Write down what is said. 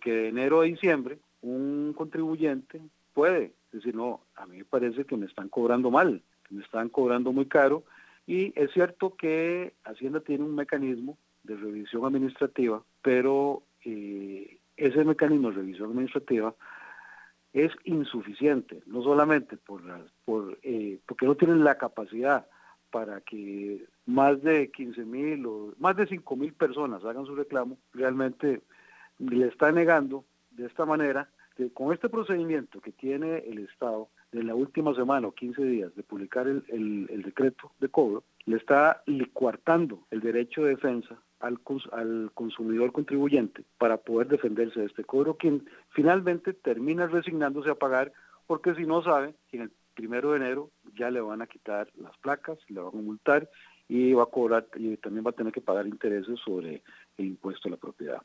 porque de enero a diciembre un contribuyente puede decir, no, a mí me parece que me están cobrando mal, que me están cobrando muy caro, y es cierto que Hacienda tiene un mecanismo de revisión administrativa, pero ese mecanismo de revisión administrativa es insuficiente, no solamente porque no tienen la capacidad para que más de 15,000 o más de 5,000 personas hagan su reclamo. Realmente le está negando de esta manera, que con este procedimiento que tiene el Estado de la última semana o 15 días de publicar el decreto de cobro, le está coartando el derecho de defensa al consumidor contribuyente para poder defenderse de este cobro, quien finalmente termina resignándose a pagar, porque si no sabe que en el 1 de enero ya le van a quitar las placas, le van a multar y va a cobrar, y también va a tener que pagar intereses sobre el impuesto a la propiedad.